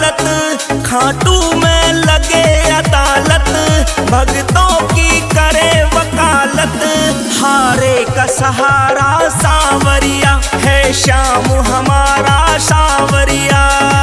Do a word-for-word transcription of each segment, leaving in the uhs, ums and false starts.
दौलत, खाटू में लगे अदालत, भक्तों की करे वकालत। हारे का सहारा सांवरिया है, श्याम हमारा सांवरिया।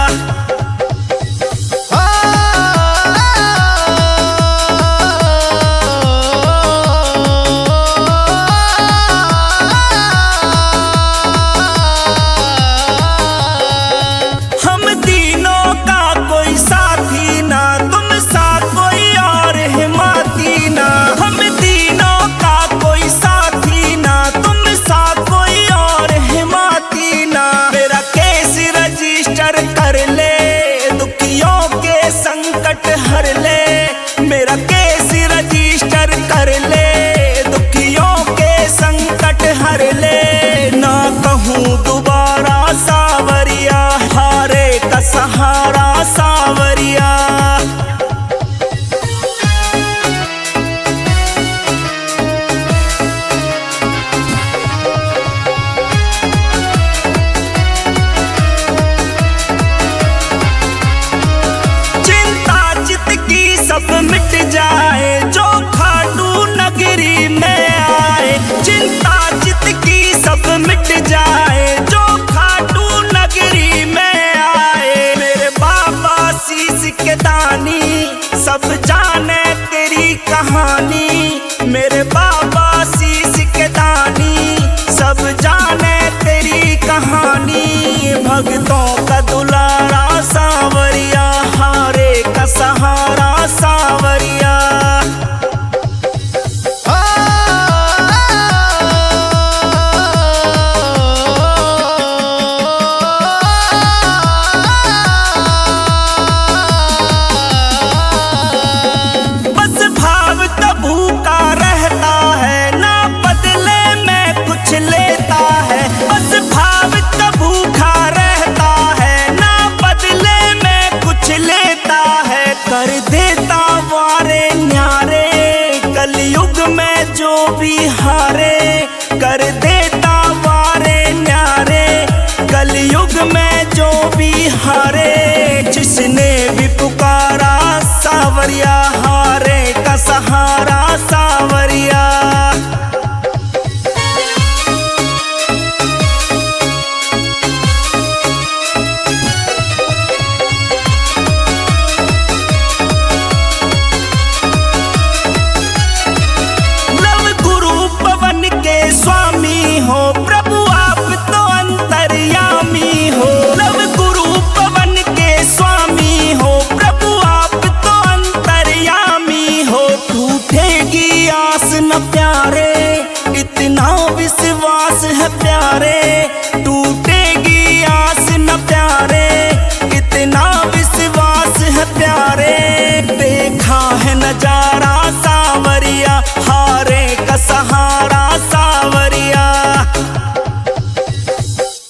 हर ले मेरा केस रजिस्टर कर ले, दुखियों के संकट हर ले। ना कहूँ दोबारा सांवरिया, हारे का सहारा सांवरिया। सब मिट जाए जो खाटू नगरी में आए, चिंता चित की सब मिट जाए जो खाटू नगरी में आए। मेरे बाबा शीश के दानी सब जाने तेरी कहानी, मेरे बाबा शीश के दानी सब जाने तेरी कहानी। भक्तों का दुलारा सांवरिया, हारे का सहारा सांवरिया। बस भाव तो भूखा रहता है, ना बदले में कुछ लेता है। बस भाव तो भूखा रहता है, ना बदले में कुछ लेता है। कर देता वारे न्यारे कलयुग में जो भी हारे, कर देता वारे न्यारे कलयुग में